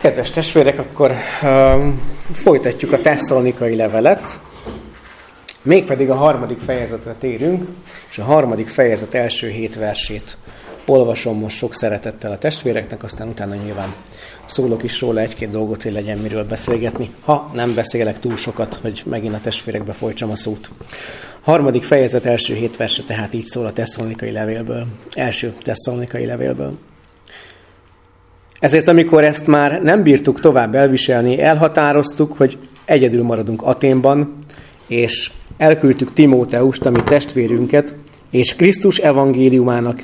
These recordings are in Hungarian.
Kedves testvérek, akkor folytatjuk a tesszalonikai levelet, mégpedig a 3. fejezetre térünk, és a 3. fejezet első 7 versét olvasom most sok szeretettel a testvéreknek, aztán utána nyilván szólok is róla egy-két dolgot, hogy legyen miről beszélgetni, ha nem beszélek túl sokat, hogy megint a testvérekbe folytsam a szót. 3. fejezet első 7 verse tehát így szól a tesszalonikai levélből, első tesszalonikai levélből. Ezért, amikor ezt már nem bírtuk tovább elviselni, elhatároztuk, hogy egyedül maradunk Athénban, és elküldtük Timóteust, ami testvérünket, és Krisztus evangéliumának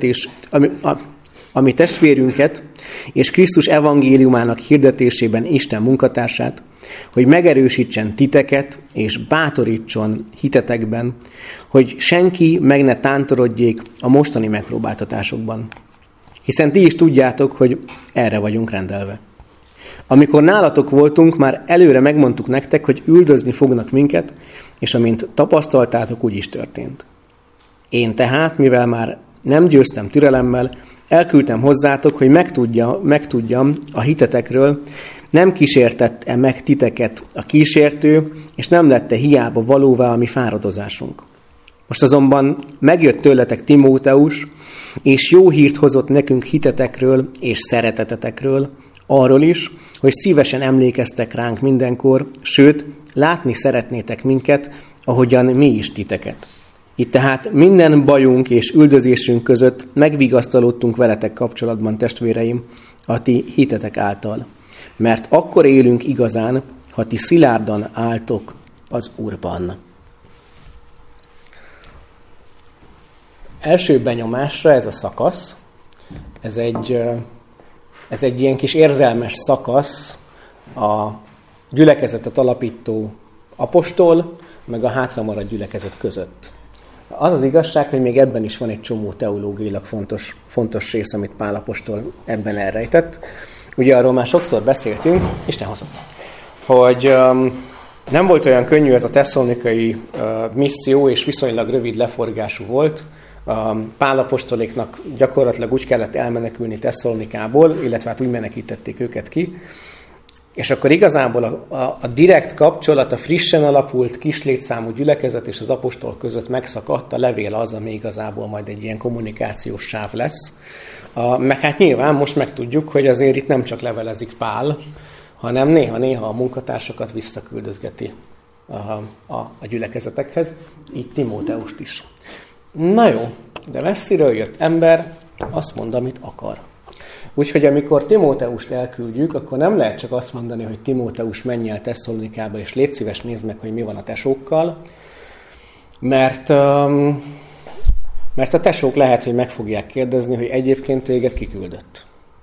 hirdetésében Isten munkatársát, hogy megerősítsen titeket, és bátorítson hitetekben, hogy senki meg ne tántorodjék a mostani megpróbáltatásokban. Hiszen ti is tudjátok, hogy erre vagyunk rendelve. Amikor nálatok voltunk, már előre megmondtuk nektek, hogy üldözni fognak minket, és amint tapasztaltátok, úgy is történt. Én tehát, mivel már nem győztem türelemmel, elküldtem hozzátok, hogy megtudjam a hitetekről, nem kísértette meg titeket a kísértő, és nem lette hiába valóvá a mi fáradozásunk. Most azonban megjött tőletek Timóteus, és jó hírt hozott nekünk hitetekről és szeretetetekről, arról is, hogy szívesen emlékeztek ránk mindenkor, sőt, látni szeretnétek minket, ahogyan mi is titeket. Itt tehát minden bajunk és üldözésünk között megvigasztalódtunk veletek kapcsolatban, testvéreim, a ti hitetek által. Mert akkor élünk igazán, ha ti szilárdan álltok az Úrban. Első benyomásra ez a szakasz, ez egy ilyen kis érzelmes szakasz a gyülekezetet alapító apostol, meg a hátramaradt gyülekezet között. Az az igazság, hogy még ebben is van egy csomó teológiailag fontos rész, amit Pál apostol ebben elrejtett. Ugye arról már sokszor beszéltünk, Isten hozott, hogy nem volt olyan könnyű ez a tesszalonikai misszió, és viszonylag rövid leforgású volt. Pál apostoléknak gyakorlatilag úgy kellett elmenekülni Tesszalonikából, illetve hát úgy menekítették őket ki. És akkor igazából a direkt kapcsolat, a frissen alapult kis létszámú gyülekezet és az apostol között megszakadt, a levél az, ami igazából majd egy ilyen kommunikációs sáv lesz. Meg hát nyilván most megtudjuk, hogy azért itt nem csak levelezik Pál, hanem néha-néha a munkatársakat visszaküldözgeti a gyülekezetekhez, így Timóteust is. Na jó, de messziről jött ember, azt mond, amit akar. Úgyhogy amikor Timóteust elküldjük, akkor nem lehet csak azt mondani, hogy Timóteus menj el Tesszalonikába, és légy szíves, nézd meg, hogy mi van a tesókkal, mert a tesók lehet, hogy meg fogják kérdezni, hogy egyébként téged kiküldött.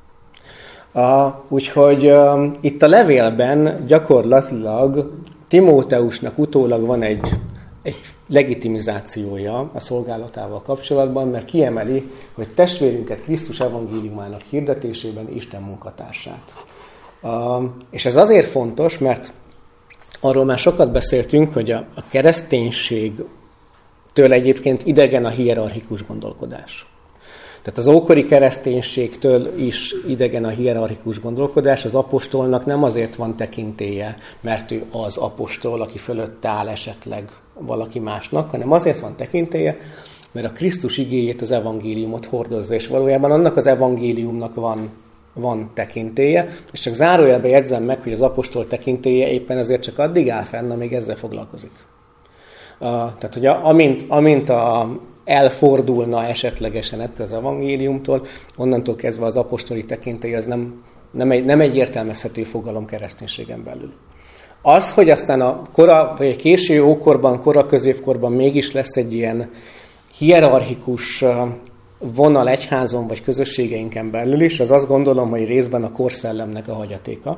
Úgyhogy itt a levélben gyakorlatilag Timóteusnak utólag van egy legitimizációja a szolgálatával kapcsolatban, mert kiemeli, hogy testvérünket Krisztus evangéliumának hirdetésében Isten munkatársát. És ez azért fontos, mert arról már sokat beszéltünk, hogy a kereszténységtől egyébként idegen a hierarchikus gondolkodás. Tehát az ókori kereszténységtől is idegen a hierarchikus gondolkodás, az apostolnak nem azért van tekintélye, mert ő az apostol, aki fölött áll esetleg valaki másnak, hanem azért van tekintélye, mert a Krisztus igéjét, az evangéliumot hordozza, és valójában annak az evangéliumnak van tekintélye, és csak zárójelben jegyzem meg, hogy az apostol tekintélye éppen ezért csak addig áll fenn, amíg ezzel foglalkozik. Tehát, hogy amint elfordulna esetlegesen ettől az evangéliumtól, onnantól kezdve az apostoli tekintély az nem egy értelmezhető fogalom kereszténységen belül. Az, hogy aztán a vagy a késő ókorban, kora középkorban mégis lesz egy ilyen hierarchikus vonal egyházon vagy közösségeinken belül is, az azt gondolom, hogy részben a korszellemnek a hagyatéka,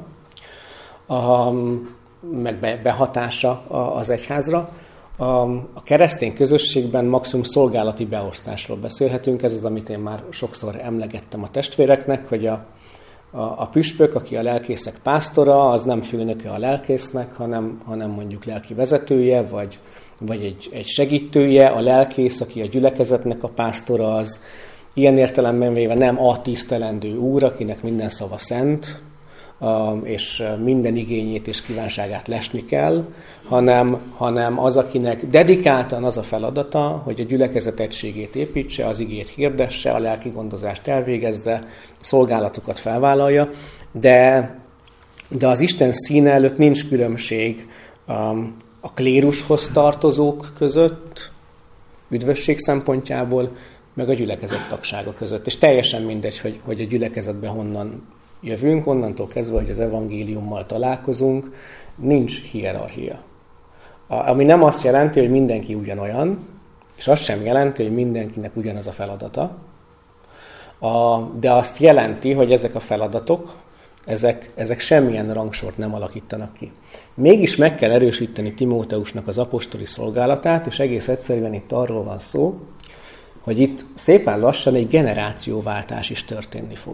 meg behatása az egyházra. A keresztény közösségben maximum szolgálati beosztásról beszélhetünk, ez az, amit én már sokszor emlegettem a testvéreknek, hogy a püspök, aki a lelkészek pásztora, az nem főnöke a lelkésznek, hanem mondjuk lelki vezetője, vagy egy segítője, a lelkész, aki a gyülekezetnek a pásztora, az ilyen értelemben véve nem a tisztelendő úr, akinek minden szava szent, és minden igényét és kívánságát lesni kell, hanem az, akinek dedikáltan az a feladata, hogy a gyülekezet egységét építse, az igét hirdesse, a lelki gondozást elvégezze, a szolgálatokat felvállalja, de az Isten színe előtt nincs különbség a klérushoz tartozók között, üdvösség szempontjából, meg a gyülekezet tagsága között. És teljesen mindegy, hogy a gyülekezetben honnan jövünk, onnantól kezdve, hogy az evangéliummal találkozunk, nincs hierarchia. Ami nem azt jelenti, hogy mindenki ugyanolyan, és azt sem jelenti, hogy mindenkinek ugyanaz a feladata, de azt jelenti, hogy ezek a feladatok, ezek semmilyen rangsort nem alakítanak ki. Mégis meg kell erősíteni Timóteusnak az apostoli szolgálatát, és egész egyszerűen itt arról van szó, hogy itt szépen lassan egy generációváltás is történni fog.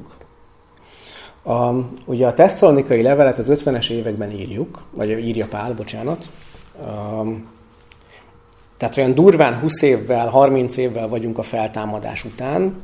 Ugye a tesszalonikai levelet az 50-es években írja Pál, bocsánat. Tehát olyan durván 20 évvel, 30 évvel vagyunk a feltámadás után.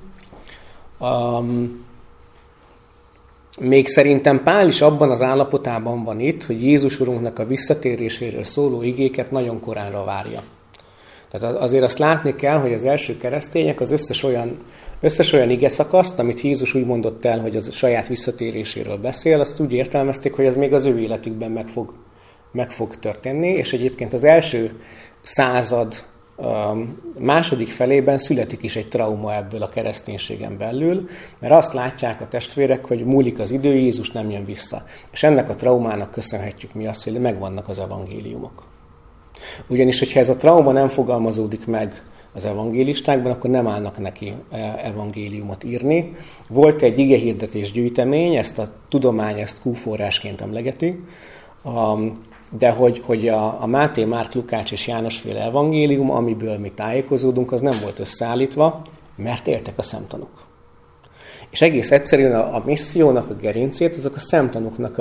Még szerintem Pál is abban az állapotában van itt, hogy Jézus Urunknak a visszatéréséről szóló igéket nagyon koránra várja. Tehát azért azt látni kell, hogy az első keresztények az összes olyan igeszakaszt, amit Jézus úgy mondott el, hogy az a saját visszatéréséről beszél, azt úgy értelmezték, hogy az még az ő életükben meg fog történni, és egyébként az első század második felében születik is egy trauma ebből a kereszténységen belül, mert azt látják a testvérek, hogy múlik az idő, Jézus nem jön vissza. És ennek a traumának köszönhetjük mi azt, hogy megvannak az evangéliumok. Ugyanis, hogyha ez a trauma nem fogalmazódik meg az evangélistákban, akkor nem állnak neki evangéliumot írni. Volt egy igehirdetés gyűjtemény, ezt a tudomány ezt Q-forrásként emlegeti, de hogy a Máté, Márk, Lukács és Jánosféle evangélium, amiből mi tájékozódunk, az nem volt összeállítva, mert éltek a szemtanúk. És egész egyszerűen a missziónak a gerincét, azok a szemtanúknak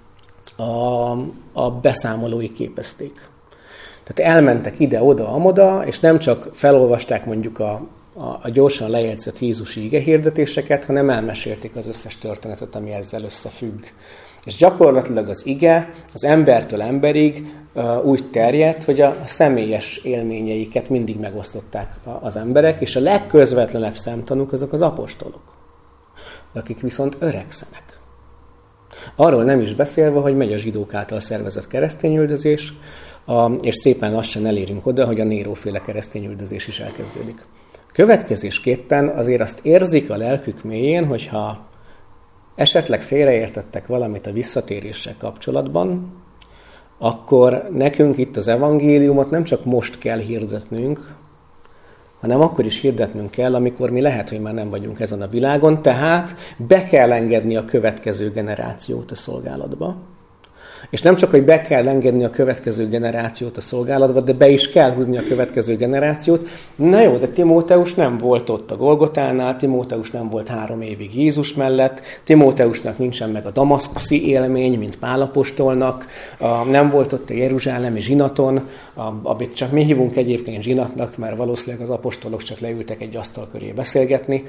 a beszámolói képezték. Tehát elmentek ide-oda, amoda, és nem csak felolvasták mondjuk a gyorsan lejegyzett Jézusi igehirdetéseket, hanem elmesélték az összes történetet, ami ezzel összefügg. És gyakorlatilag az ige az embertől emberig úgy terjedt, hogy a személyes élményeiket mindig megosztották az emberek, és a legközvetlenebb szemtanúk azok az apostolok, akik viszont öregszenek. Arról nem is beszélve, hogy megy a zsidók által szervezett keresztényüldözés, és szépen lassan elérünk oda, hogy a Néróféle keresztényüldözés is elkezdődik. Következésképpen azért azt érzik a lelkük mélyén, hogyha esetleg félreértettek valamit a visszatéréssel kapcsolatban, akkor nekünk itt az evangéliumot nem csak most kell hirdetnünk, hanem akkor is hirdetnünk kell, amikor mi lehet, hogy már nem vagyunk ezen a világon, tehát be kell engedni a következő generációt a szolgálatba. És nem csak, hogy be kell engedni a következő generációt a szolgálatba, de be is kell húzni a következő generációt. Na jó, de Timóteus nem volt ott a Golgotánál, Timóteus nem volt 3 évig Jézus mellett, Timóteusnak nincsen meg a damaszkuszi élmény, mint Pál apostolnak, nem volt ott a jeruzsálemi zsinaton, amit csak mi hívunk egyébként zsinatnak, mert valószínűleg az apostolok csak leültek egy asztal köré beszélgetni,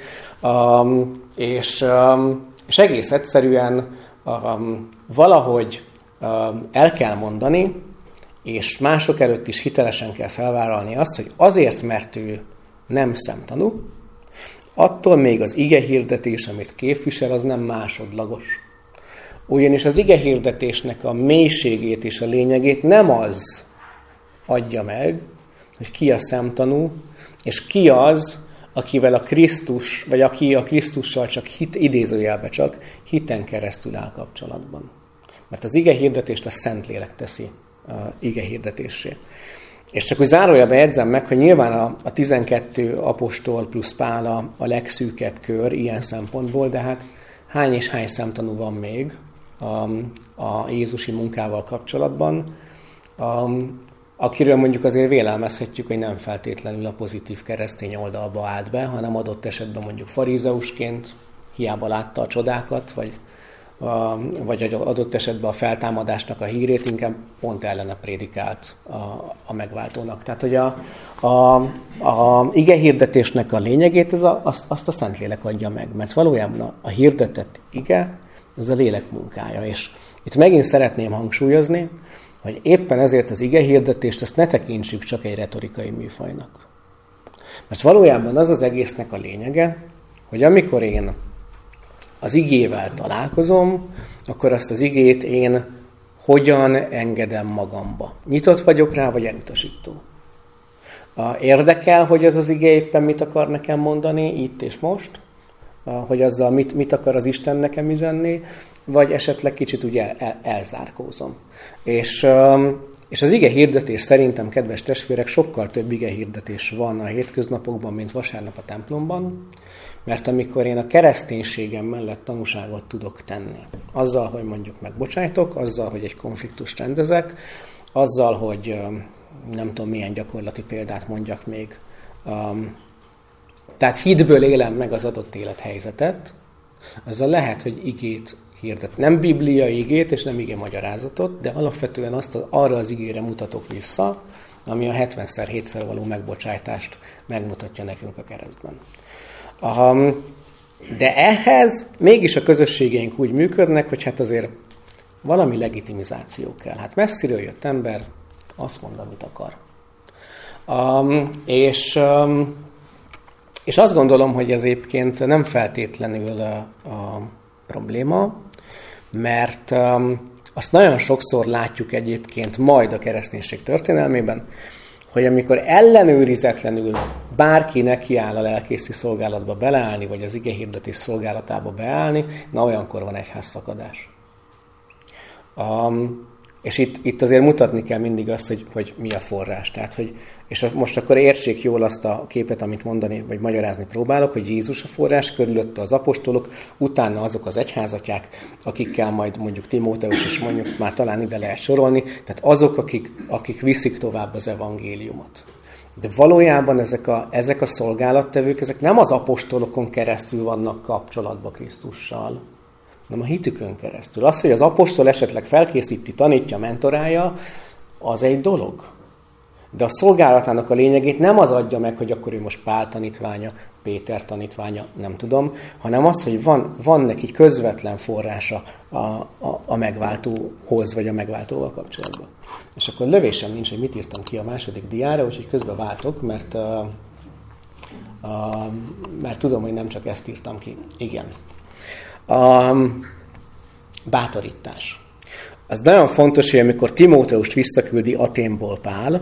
és egész egyszerűen valahogy el kell mondani, és mások előtt is hitelesen kell felvállalni azt, hogy azért, mert ő nem szemtanú, attól még az igehirdetés, amit képvisel, az nem másodlagos. Ugyanis az igehirdetésnek a mélységét és a lényegét nem az adja meg, hogy ki a szemtanú, és ki az, akivel a Krisztus, vagy aki a Krisztussal csak idézőjelbe csak hiten keresztül áll kapcsolatban. Mert az igehirdetést a Szentlélek teszi igehirdetésé. És csak úgy zárójelbe jegyzem meg, hogy nyilván a 12 apostol plusz Pál a legszűkebb kör ilyen szempontból, de hát hány és hány szemtanú van még a Jézusi munkával kapcsolatban, akiről mondjuk azért vélelmezhetjük, hogy nem feltétlenül a pozitív keresztény oldalba állt be, hanem adott esetben mondjuk farizeusként, hiába látta a csodákat, vagy adott esetben a feltámadásnak a hírét, inkább pont ellene prédikált a megváltónak. Tehát, hogy a igehirdetésnek a lényegét, azt a Szentlélek adja meg, mert valójában a hirdetett ige, ez a lélek munkája. És itt megint szeretném hangsúlyozni, hogy éppen ezért az igehirdetést ezt ne tekintsük csak egy retorikai műfajnak. Mert valójában az az egésznek a lényege, hogy amikor én az igével találkozom, akkor azt az igét én hogyan engedem magamba. Nyitott vagyok rá, vagy elutasító? Érdekel, hogy ez az ige éppen mit akar nekem mondani, itt és most? Hogy azzal mit akar az Isten nekem üzenni? Vagy esetleg kicsit ugye elzárkózom. És az ige hirdetés szerintem, kedves testvérek, sokkal több ige hirdetés van a hétköznapokban, mint vasárnap a templomban, mert amikor én a kereszténységem mellett tanúságot tudok tenni, azzal, hogy mondjuk megbocsájtok, azzal, hogy egy konfliktust rendezek, azzal, hogy nem tudom milyen gyakorlati példát mondjak még, tehát hitből élem meg az adott élethelyzetet, azzal lehet, hogy igét hirdet. Nem bibliai igét és nem ige magyarázatot, de alapvetően arra az igére mutatok vissza, ami a 70x7-szer való megbocsájtást megmutatja nekünk a keresztben. De ehhez mégis a közösségeink úgy működnek, hogy hát azért valami legitimizáció kell. Hát messziről jött ember, azt mond, amit akar. És azt gondolom, hogy ez egyébként nem feltétlenül a probléma, mert azt nagyon sokszor látjuk egyébként majd a kereszténység történelmében, hogy amikor ellenőrizetlenül bárki nekiáll a lelkészi szolgálatba beleállni, vagy az igehirdetés szolgálatába beállni, na olyankor van egyházszakadás. És itt azért mutatni kell mindig azt, hogy mi a forrás. Tehát, és most akkor értsék jól azt a képet, amit mondani, vagy magyarázni próbálok, hogy Jézus a forrás, körülötte az apostolok, utána azok az egyházatyák, akikkel majd mondjuk Timóteus is mondjuk már talán ide lehet sorolni, tehát azok, akik viszik tovább az evangéliumot. De valójában ezek a szolgálattevők, ezek nem az apostolokon keresztül vannak kapcsolatban Krisztussal, hanem a hitükön keresztül. Az, hogy az apostol esetleg felkészíti, tanítja, mentorálja, az egy dolog. De a szolgálatának a lényegét nem az adja meg, hogy akkor ő most Pál tanítványa, Péter tanítványa, nem tudom, hanem az, hogy van neki közvetlen forrása a megváltóhoz, vagy a megváltóval kapcsolatban. És akkor lövésem nincs, hogy mit írtam ki a második diára, úgyhogy közben váltok, mert tudom, hogy nem csak ezt írtam ki. Igen. Bátorítás. Az nagyon fontos, hogy amikor Timóteust visszaküldi Athénból Pál,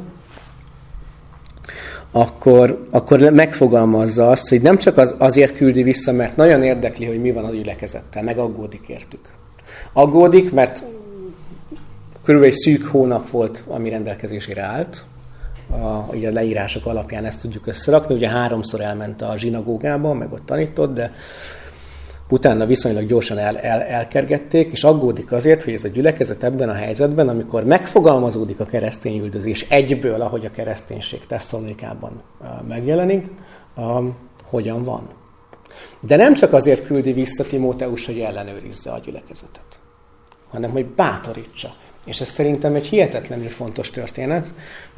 akkor megfogalmazza azt, hogy nem csak azért küldi vissza, mert nagyon érdekli, hogy mi van az gyülekezettel, meg aggódik értük. Aggódik, mert körülbelül egy szűk hónap volt, ami rendelkezésére állt. Ugye a leírások alapján ezt tudjuk összerakni. Ugye 3-szor elment a zsinagógába, meg ott tanított, de utána viszonylag gyorsan elkergették, és aggódik azért, hogy ez a gyülekezet ebben a helyzetben, amikor megfogalmazódik a keresztény üldözés egyből, ahogy a kereszténység Tesszalonikában megjelenik, hogyan van. De nem csak azért küldi vissza Timóteus, hogy ellenőrizze a gyülekezetet, hanem hogy bátorítsa. És ez szerintem egy hihetetlenül fontos történet,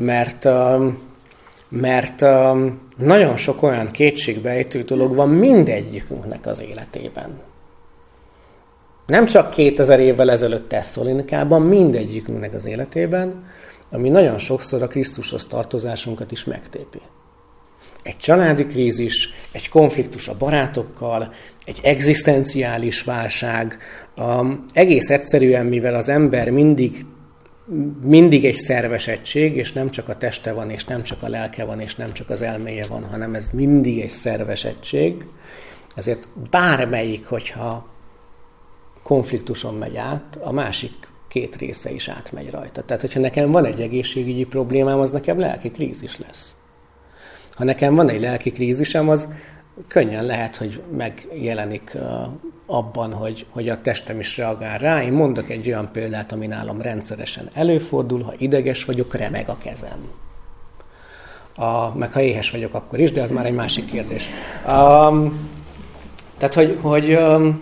mert nagyon sok olyan kétségbejtő dolog van mindegyikünknek az életében. Nem csak 2000 évvel ezelőtt Tesszalonikában, mindegyikünknek az életében, ami nagyon sokszor a Krisztushoz tartozásunkat is megtépi. Egy családi krízis, egy konfliktus a barátokkal, egy egzisztenciális válság, egész egyszerűen, mivel az ember mindig egy szerves egység, és nem csak a teste van, és nem csak a lelke van, és nem csak az elméje van, hanem ez mindig egy szerves egység. Ezért bármelyik, hogyha konfliktuson megy át, a másik két része is átmegy rajta. Tehát, hogyha nekem van egy egészségügyi problémám, az nekem lelki krízis lesz. Ha nekem van egy lelki krízisem, az könnyen lehet, hogy megjelenik abban, hogy a testem is reagál rá. Én mondok egy olyan példát, ami nálam rendszeresen előfordul, ha ideges vagyok, remeg a kezem. Meg ha éhes vagyok, akkor is, de az már egy másik kérdés. Tehát, hogy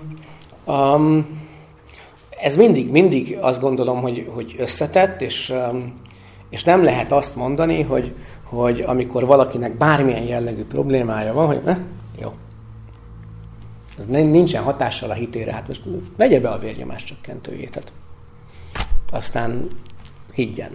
ez mindig azt gondolom, hogy összetett, és nem lehet azt mondani, hogy amikor valakinek bármilyen jellegű problémája van, hogy jó. Ez nincsen hatással a hitére, hát most vegye be a vérnyomás csökkentőjét. Hát. Aztán higgyen.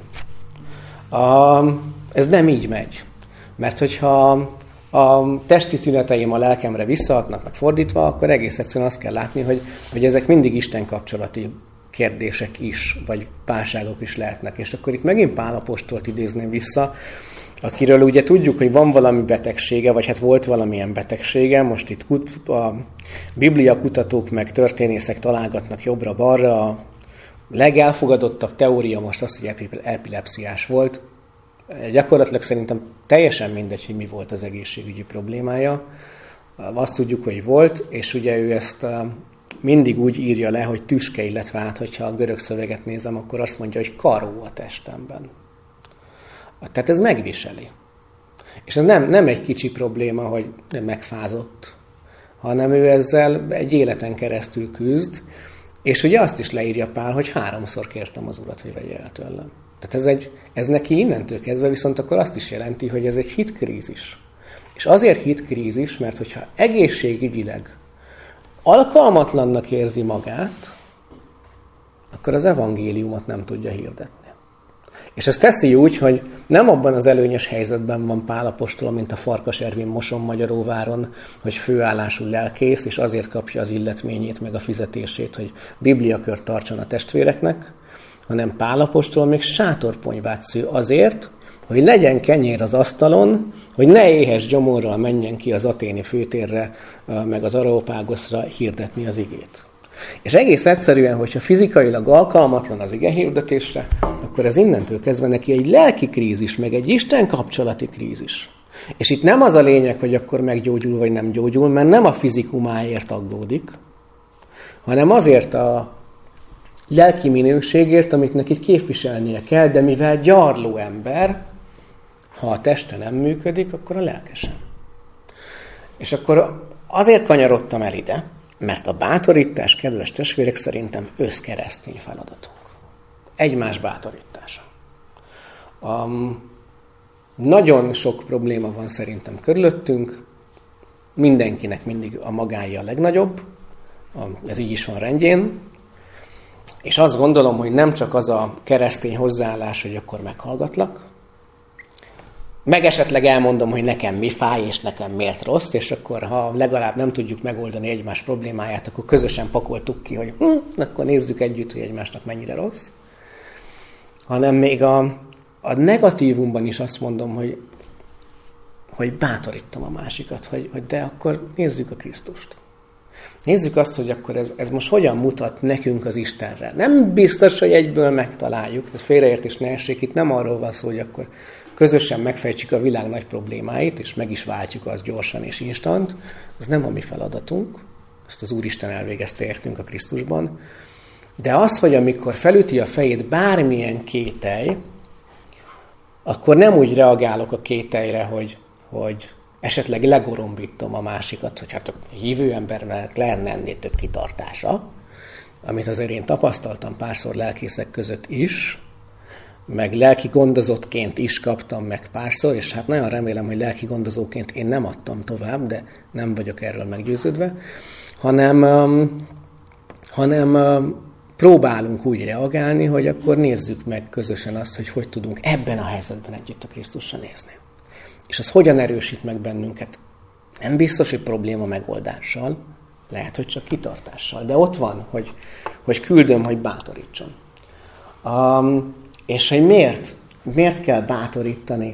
Ez nem így megy. Mert hogyha a testi tüneteim a lelkemre visszahatnak, meg fordítva, akkor egész egyszerűen azt kell látni, hogy ezek mindig Isten kapcsolati kérdések is, vagy válságok is lehetnek. És akkor itt megint Pál apostolt idézném vissza, akiről ugye tudjuk, hogy van valami betegsége, vagy hát volt valamilyen betegsége, most itt a bibliakutatók meg történészek találgatnak jobbra-balra, a legelfogadottabb teória most az, hogy epilepsziás volt. Gyakorlatilag szerintem teljesen mindegy, hogy mi volt az egészségügyi problémája. Azt tudjuk, hogy volt, és ugye ő ezt mindig úgy írja le, hogy tüske, illetve hát, hogyha a görög szöveget nézem, akkor azt mondja, hogy karó a testemben. Tehát ez megviseli. És ez nem egy kicsi probléma, hogy megfázott, hanem ő ezzel egy életen keresztül küzd, és ugye azt is leírja Pál, hogy 3-szor kértem az Urat, hogy vegye el tőlem. Tehát ez neki innentől kezdve viszont akkor azt is jelenti, hogy ez egy hitkrízis. És azért hitkrízis, mert hogyha egészségügyileg alkalmatlannak érzi magát, akkor az evangéliumot nem tudja hirdetni. És ez teszi úgy, hogy nem abban az előnyös helyzetben van Pál apostol, mint a Farkas Ervin Mosonmagyaróváron, hogy főállású lelkész, és azért kapja az illetményét, meg a fizetését, hogy bibliakört tartson a testvéreknek, hanem Pál apostol még sátorponyvát sző azért, hogy legyen kenyér az asztalon, hogy ne éhes gyomorral menjen ki az aténi főtérre, meg az Areopágoszra hirdetni az igét. És egész egyszerűen, hogyha fizikailag alkalmatlan az igehirdetésre, akkor ez innentől kezdve neki egy lelki krízis, meg egy Isten kapcsolati krízis. És itt nem az a lényeg, hogy akkor meggyógyul, vagy nem gyógyul, mert nem a fizikumáért aggódik, hanem azért a lelki minőségért, amit neki képviselnie kell, de mivel gyarló ember, ha a teste nem működik, akkor a lelke sem. És akkor azért kanyarodtam el ide, mert a bátorítás, kedves testvérek, szerintem összkeresztény feladatunk. Egymás bátorítása. Nagyon sok probléma van szerintem körülöttünk, mindenkinek mindig a magája a legnagyobb, ez így is van rendjén, és azt gondolom, hogy nem csak az a keresztény hozzáállás, hogy akkor meghallgatlak, meg esetleg elmondom, hogy nekem mi fáj, és nekem miért rossz, és akkor, ha legalább nem tudjuk megoldani egymás problémáját, akkor közösen pakoltuk ki, hogy akkor nézzük együtt, hogy egymásnak mennyire rossz. Hanem még a negatívumban is azt mondom, hogy bátorítom a másikat, hogy de akkor nézzük a Krisztust. Nézzük azt, hogy akkor ez most hogyan mutat nekünk az Istenre. Nem biztos, hogy egyből megtaláljuk, tehát félreértés ne essék, itt nem arról van szó, hogy akkor közösen megfejtsük a világ nagy problémáit, és meg is váltjuk azt gyorsan és instant. Ez nem a mi feladatunk, ezt az Úristen elvégezte értünk a Krisztusban. De az, hogy amikor felüti a fejét bármilyen kételj, akkor nem úgy reagálok a kételyre, hogy esetleg legorombítom a másikat, hogy hát a hívő embernek lenne ennél több kitartása, amit azért én tapasztaltam párszor lelkészek között is, meg lelki gondozottként is kaptam meg párszor, és hát nagyon remélem, hogy lelki gondozóként én nem adtam tovább, de nem vagyok erről meggyőződve, hanem próbálunk úgy reagálni, hogy akkor nézzük meg közösen azt, hogy tudunk ebben a helyzetben együtt a Krisztusra nézni. És az hogyan erősít meg bennünket? Nem biztos, hogy probléma megoldással, lehet, hogy csak kitartással, de ott van, hogy küldöm, hogy bátorítson. És hogy miért kell bátorítani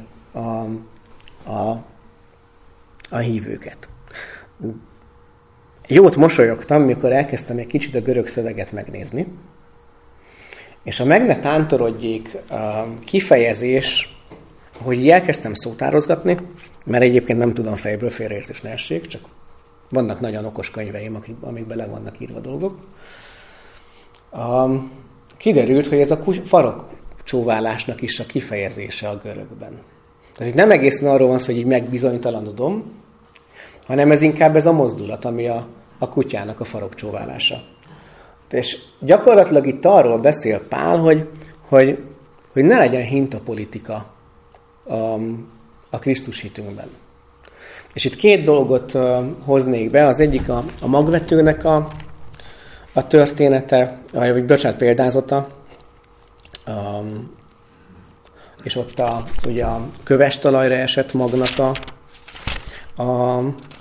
a hívőket? Jót mosolyogtam, mikor elkezdtem egy kicsit a görög szöveget megnézni, és a meg ne tántorodjék kifejezés, hogy elkezdtem szótározgatni, mert egyébként nem tudom fejből, félreértés ne essék, csak vannak nagyon okos könyveim, amik bele vannak írva dolgok. Kiderült, hogy ez a farokcsóválásnak is a kifejezése a görögben. Tehát itt nem egészen arról van szó, hogy így megbizonytalanodom, hanem ez inkább ez a mozdulat, ami a kutyának a farokcsóválása. És gyakorlatilag itt arról beszél Pál, hogy ne legyen hintapolitika a Krisztus hitünkben. És itt két dolgot hoznék be. Az egyik a magvetőnek a története, vagy bocsánat, példázata. És ott ugye a köves talajra esett magnak a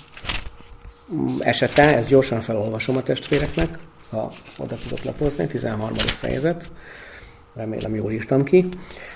esete. Ezt gyorsan felolvasom a testvéreknek, ha oda tudok lapozni. 13. fejezet. Remélem jól írtam ki.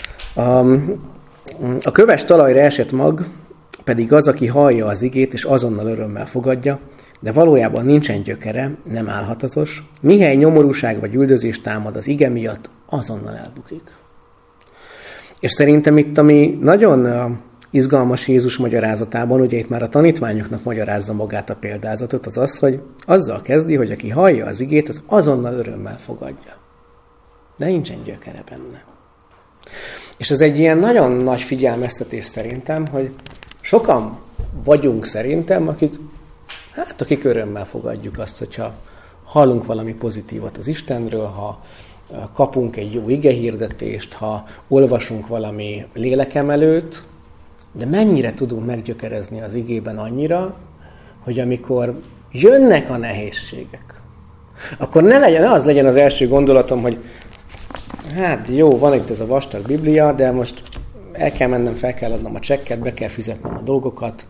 A köves talajra esett mag pedig az, aki hallja az igét, és azonnal örömmel fogadja, de valójában nincsen gyökere, nem állhatatos, mihely nyomorúság vagy üldözés támad az ige miatt, azonnal elbukik. És szerintem itt, ami nagyon izgalmas Jézus magyarázatában, ugye itt már a tanítványoknak magyarázza magát a példázatot, az az, hogy azzal kezdi, hogy aki hallja az igét, az azonnal örömmel fogadja. De nincsen gyökere benne. És ez egy ilyen nagyon nagy figyelmeztetés szerintem, hogy sokan vagyunk szerintem, akik örömmel fogadjuk azt, hogyha hallunk valami pozitívat az Istenről, ha kapunk egy jó igehirdetést, ha olvasunk valami lélekemelőt, de mennyire tudunk meggyökerezni az igében annyira, hogy amikor jönnek a nehézségek, akkor ne az legyen az első gondolatom, hogy hát jó, van itt ez a vastag Biblia, de most el kell mennem, fel kell adnom a csekket, be kell fizetnem a dolgokat,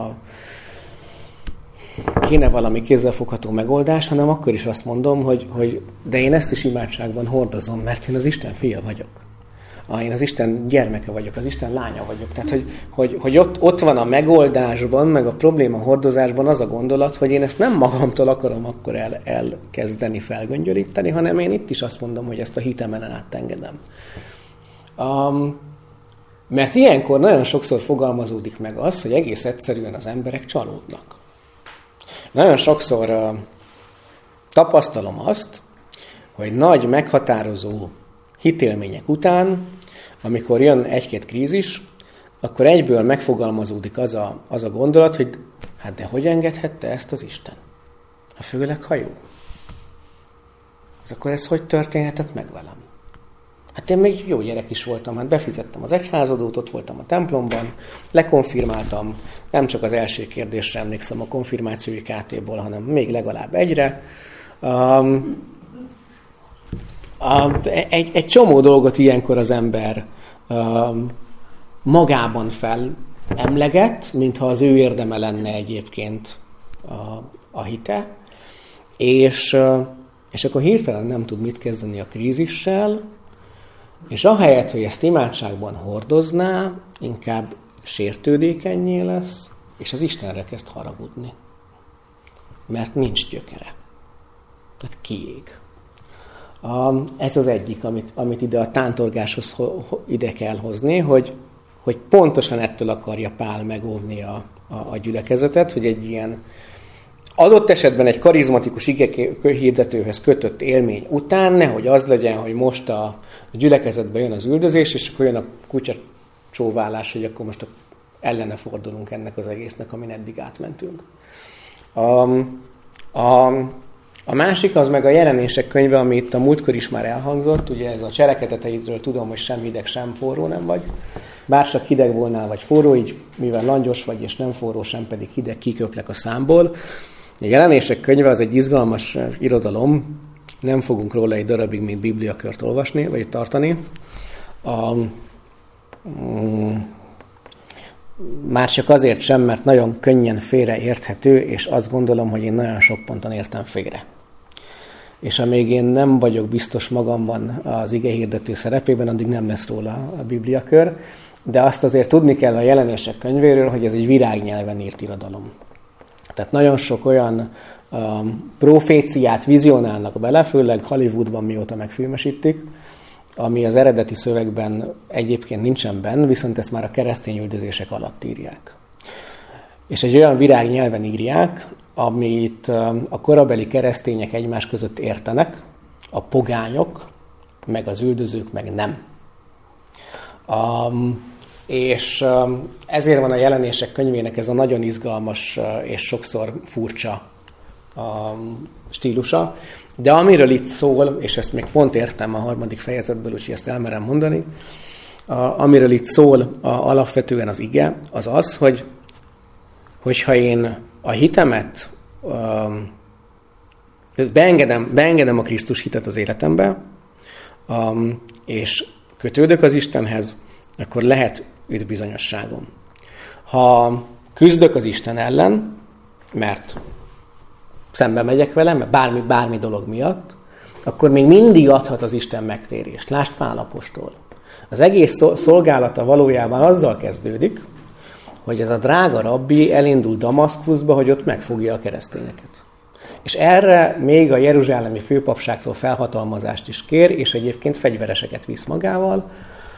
kéne valami kézzelfogható megoldás, hanem akkor is azt mondom, hogy de én ezt is imádságban hordozom, mert én az Isten fia vagyok. Én az Isten gyermeke vagyok, az Isten lánya vagyok. Tehát, hogy ott van a megoldásban, meg a probléma hordozásban az a gondolat, hogy én ezt nem magamtól akarom akkor elkezdeni felgöngyölíteni, hanem én itt is azt mondom, hogy ezt a hitemen átengedem. Mert ilyenkor nagyon sokszor fogalmazódik meg az, hogy egész egyszerűen az emberek csalódnak. Nagyon sokszor tapasztalom azt, hogy nagy, meghatározó hitélmények után, amikor jön egy-két krízis, akkor egyből megfogalmazódik az a gondolat, hogy hát de hogy engedhette ezt az Isten? Főleg, ha jó. Akkor ez hogy történhetett meg velem? Hát én még jó gyerek is voltam, hát befizettem az egyházadót, ott voltam a templomban, lekonfirmáltam, nem csak az első kérdésre emlékszem a konfirmációi KT-ból, hanem még legalább egyre. Egy csomó dolgot ilyenkor az ember magában felemleget, mintha az ő érdeme lenne egyébként a hite, és akkor hirtelen nem tud mit kezdeni a krízissel, és ahelyett, hogy ezt imádságban hordozná, inkább sértődékennyé lesz, és az Istenre kezd haragudni. Mert nincs gyökere. Tehát kiég. Ez az egyik, amit ide a tántorgáshoz ide kell hozni, hogy pontosan ettől akarja Pál megóvni a gyülekezetet, hogy egy ilyen adott esetben egy karizmatikus igehirdetőhöz kötött élmény után nehogy az legyen, hogy most a gyülekezetbe jön az üldözés, és akkor jön a kutyacsóválás, hogy akkor most ellene fordulunk ennek az egésznek, amin eddig átmentünk. A másik az meg a Jelenések könyve, ami itt a múltkor is már elhangzott, ugye ez a cselekedeteidről tudom, hogy sem hideg, sem forró nem vagy. Bárcsak hideg volnál, vagy forró, így mivel langyos vagy, és nem forró, sem pedig hideg, kiköplek a számból. A Jelenések könyve az egy izgalmas irodalom, nem fogunk róla egy darabig még bibliakört olvasni, vagy tartani. Már csak azért sem, mert nagyon könnyen félreérthető, és azt gondolom, hogy én nagyon sok ponton értem félre. És amíg én nem vagyok biztos magamban az igehirdető szerepében, addig nem lesz róla a bibliakör, de azt azért tudni kell a Jelenések könyvéről, hogy ez egy virágnyelven írt irodalom. Tehát nagyon sok olyan proféciát vizionálnak bele, főleg Hollywoodban mióta megfilmesítik, ami az eredeti szövegben egyébként nincsen benne, viszont ezt már a keresztény üldözések alatt írják. És egy olyan virágnyelven írják, amit a korabeli keresztények egymás között értenek, a pogányok, meg az üldözők, meg nem. És ezért van a Jelenések könyvének ez a nagyon izgalmas és sokszor furcsa stílusa. De amiről itt szól, és ezt még pont értem a 3. fejezetből, úgyhogy ezt elmerem mondani, amiről itt szól alapvetően az ige, az az, hogyha én a hitemet, beengedem a Krisztus hitet az életembe, és kötődök az Istenhez, akkor lehet üdvbizonyosságom. Ha küzdök az Isten ellen, mert szembe megyek vele, mert bármi dolog miatt, akkor még mindig adhat az Isten megtérést. Lásd Pál apostol. Az egész szolgálata valójában azzal kezdődik, hogy ez a drága rabbi elindul Damaszkuszba, hogy ott megfogja a keresztényeket. És erre még a jeruzsálemi főpapságtól felhatalmazást is kér, és egyébként fegyvereseket visz magával.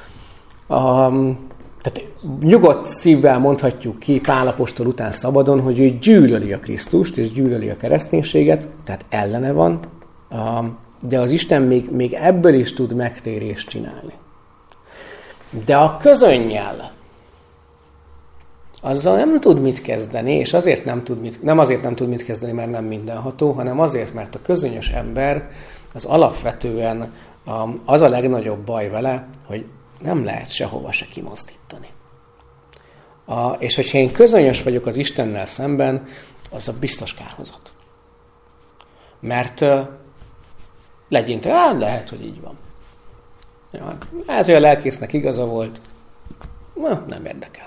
Tehát nyugodt szívvel mondhatjuk ki Pál apostol után szabadon, hogy ő gyűlöli a Krisztust, és gyűlöli a kereszténységet, tehát ellene van, de az Isten még ebből is tud megtérést csinálni. De a közönnyel azzal nem tud mit kezdeni, és azért nem azért nem tud mit kezdeni, mert nem mindenható, hanem azért, mert a közönyös ember az alapvetően az a legnagyobb baj vele, hogy nem lehet sehova se kimozdítani. És hogyha én közönyös vagyok az Istennel szemben, az a biztos kárhozat. Mert lehet, hogy így van. Lehet, hogy a lelkésznek igaza volt, nem érdekel.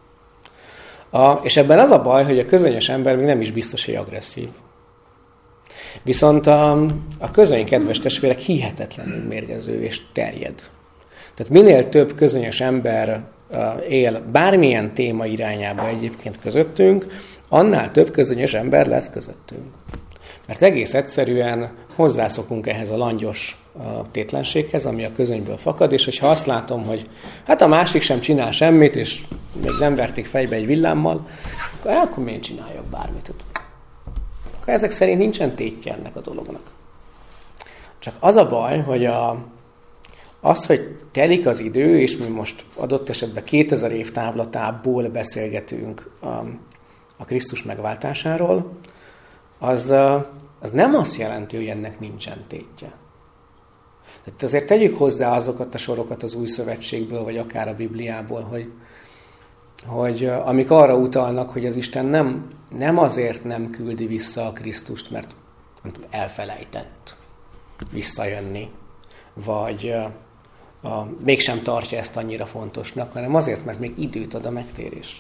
És ebben az a baj, hogy a közönyös ember még nem is biztos, hogy agresszív. Viszont a közöny, kedves testvérek, hihetetlenül mérgező és terjed. Tehát minél több közönyös ember él bármilyen téma irányába egyébként közöttünk, annál több közönyös ember lesz közöttünk. Mert egész egyszerűen hozzászokunk ehhez a langyos tétlenséghez, ami a közönyből fakad, és hogyha azt látom, hogy hát a másik sem csinál semmit, és még nem verték fejbe egy villámmal, akkor miért csináljak bármit? Akkor ezek szerint nincsen tétje ennek a dolognak. Csak az a baj, hogy hogy telik az idő, és mi most adott esetben 2000 év távlatából beszélgetünk a Krisztus megváltásáról, az nem azt jelenti, hogy ennek nincsen tétje. Tehát azért tegyük hozzá azokat a sorokat az Új Szövetségből, vagy akár a Bibliából, hogy amik arra utalnak, hogy az Isten nem azért nem küldi vissza a Krisztust, mert elfelejtett visszajönni, vagy mégsem tartja ezt annyira fontosnak, hanem azért, mert még időt ad a megtérésre.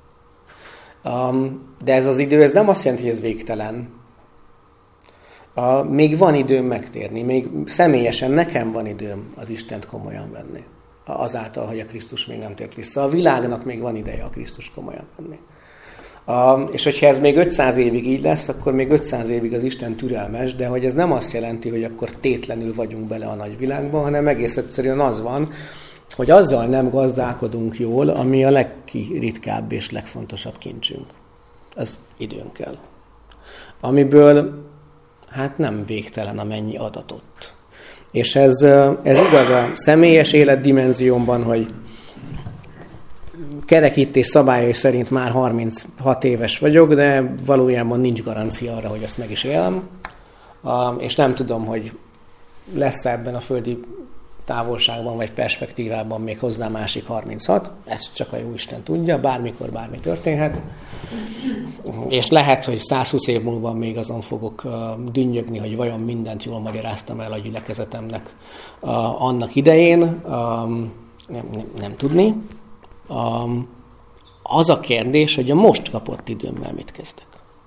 De ez az idő, ez nem azt jelenti, hogy ez végtelen. Még van időm megtérni, még személyesen nekem van időm az Istent komolyan venni. Azáltal, hogy a Krisztus még nem tért vissza. A világnak még van ideje a Krisztus komolyan venni. És hogyha ez még 500 évig így lesz, akkor még 500 évig az Isten türelmes, de hogy ez nem azt jelenti, hogy akkor tétlenül vagyunk bele a nagyvilágba, hanem egész egyszerűen az van, hogy azzal nem gazdálkodunk jól, ami a legritkább és legfontosabb kincsünk. Az időnkkel. Amiből hát nem végtelen amennyi adatot. És ez igaz a személyes életdimenziómban, hogy kerekítés szabályai szerint már 36 éves vagyok, de valójában nincs garancia arra, hogy ezt meg is élem. És nem tudom, hogy lesz ebben a földi távolságban vagy perspektívában még hozzá másik 36. Ezt csak a Jóisten tudja, bármikor bármi történhet. És lehet, hogy 120 év múlva még azon fogok dünnyögni, hogy vajon mindent jól magyaráztam el a gyülekezetemnek annak idején. Nem tudni. Az a kérdés, hogy a most kapott időmmel mit kezdek.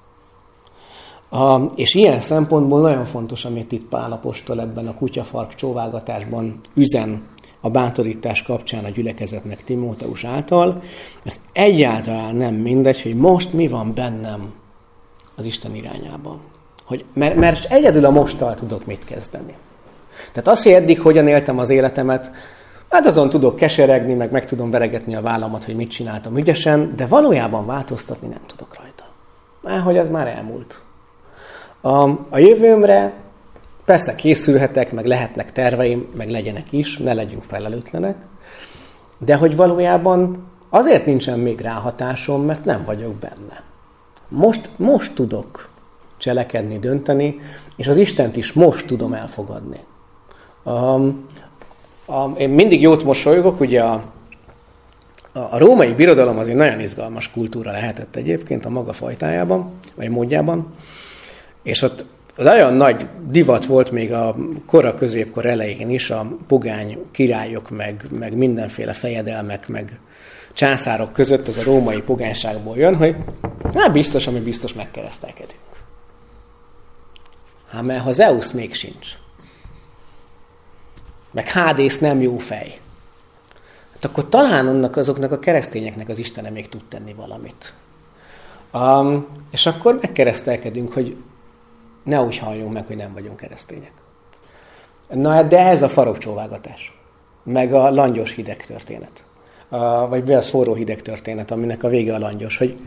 És ilyen szempontból nagyon fontos, amit itt Pál apostol ebben a kutyafark csóválgatásban üzen a bátorítás kapcsán a gyülekezetnek Timóteus által, mert egyáltalán nem mindegy, hogy most mi van bennem az Isten irányában. Mert egyedül a mosttal tudok mit kezdeni. Tehát az, hogy eddig hogyan éltem az életemet, hát azon tudok keseregni, meg tudom veregetni a vállamat, hogy mit csináltam ügyesen, de valójában változtatni nem tudok rajta. Hogy az már elmúlt. A jövőmre persze készülhetek, meg lehetnek terveim, meg legyenek is, ne legyünk felelőtlenek, de hogy valójában azért nincsen még ráhatásom, mert nem vagyok benne. Most tudok cselekedni, dönteni, és az Istent is most tudom elfogadni. Én mindig jót mosolygok, ugye A római birodalom az egy nagyon izgalmas kultúra lehetett egyébként a maga fajtájában, vagy módjában, és ott nagyon nagy divat volt még a kora középkor elején is, a pogány királyok, meg mindenféle fejedelmek, meg császárok között, ez a római pogányságból jön, hogy biztos, ami biztos megkeresztelkedünk. Mert ha Zeus még sincs, meg Hádész nem jó fej, hát akkor talán azoknak a keresztényeknek az Istene még tud tenni valamit. És akkor megkeresztelkedünk, hogy ne úgy halljunk meg, hogy nem vagyunk keresztények. Na, de ez a farokcsóvágatás. Meg a langyos hideg történet. Vagy az forró hideg történet, aminek a vége a langyos, hogy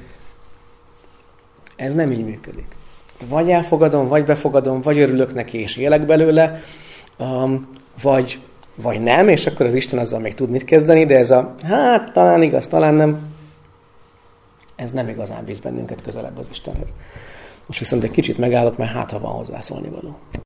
ez nem így működik. Vagy elfogadom, vagy befogadom, vagy örülök neki, és élek belőle, vagy nem, és akkor az Isten azzal még tud mit kezdeni, de ez talán igaz, talán nem, ez nem igazán visz bennünket közelebb az Istenhez. Most viszont egy kicsit megállok, mert ha van hozzászólni való.